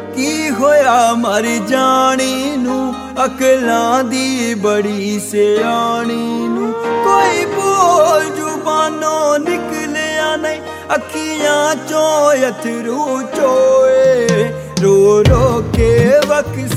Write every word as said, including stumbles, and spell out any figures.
की होया मर जानी नू अकलां दी बड़ी सियाणी नू। कोई बोल जुबानों निकलिया नहीं अखियां चों अथरू चोए रो रो के वक